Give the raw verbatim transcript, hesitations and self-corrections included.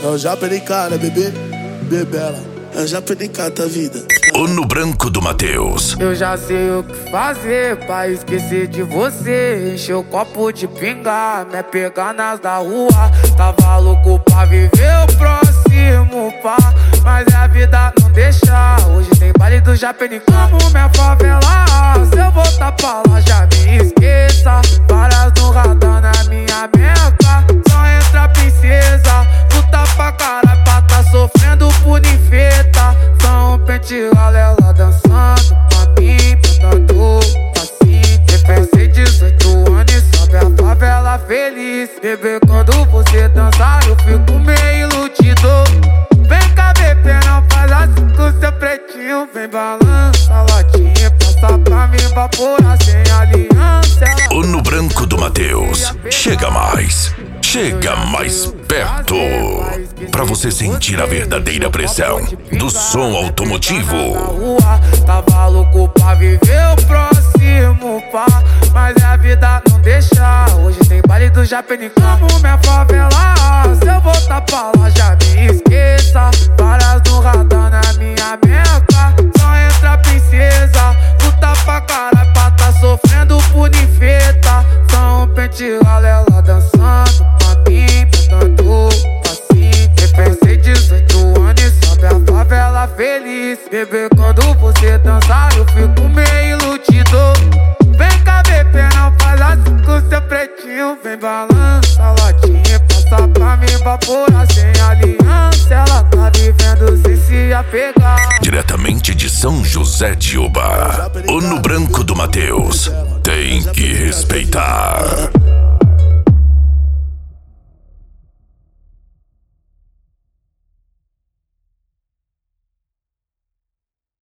Eu já perdi cara, bebê, bebela. Eu já perdi cara, vida. O No Branco do Matheus. Eu já sei o que fazer pra esquecer de você. Encher o copo de pinga, me pegar nas da rua. Tava louco pra viver o próximo, pá, mas a vida não deixa. Hoje tem baile do Japenicamo, minha favela. Se eu voltar pra lá, já me esqueça. Várias no radar na minha meca. Só entra princesa, luta pra caralho pra tá sofrendo por ninfeta. Só um pente galela dançando pra mim, botando assim. Refém dezoito anos e sobe a favela feliz. Bebê, quando você dançar eu fico meio iludido. Vem cá, bebê, não faz assim com seu pretinho. Vem balança a latinha, passa pra mim vaporar sem aliança. O No Branco do Matheus. Chega mais, chega mais perto, pra você sentir a verdadeira pressão do som automotivo. Tava louco pra viver o próximo, pá, mas a vida não deixa. Hoje tem baile do Japenicamo, minha favela. Se eu voltar pra lá, já me esqueça. Várias no radar na minha meca. Só entra princesa, luta pra caralho pra tá sofrendo por ninfeta. Só um pente galela dançando pra mim, botando assim. Refém dezoito anos e sobe a favela feliz. Bebê, quando você dançar eu fico meio iludido. Vem cá, bebê, não faz assim com seu pretinho. Vem balança a latinha, passa pra mim vaporar sem aliança. Ela tá vivendo sem se apegar. Diretamente de São José de Uba, o No Branco do Matheus tem que respeitar.